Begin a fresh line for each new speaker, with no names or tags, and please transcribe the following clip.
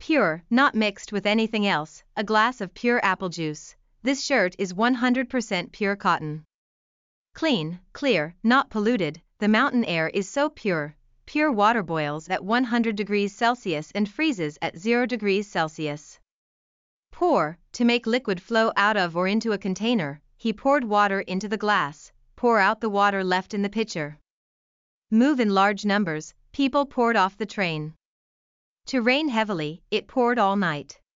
Pure, not mixed with anything else, a glass of pure apple juice. This shirt is 100% pure cotton. Clean, clear, not polluted, the mountain air is so pure. Pure water boils at 100 degrees Celsius and freezes at 0 degrees Celsius. Pour, to make liquid flow out of or into a container, he poured water into the glass, pour out the water left in the pitcher. Move in large numbers, people poured off the train. To rain heavily, it poured all night.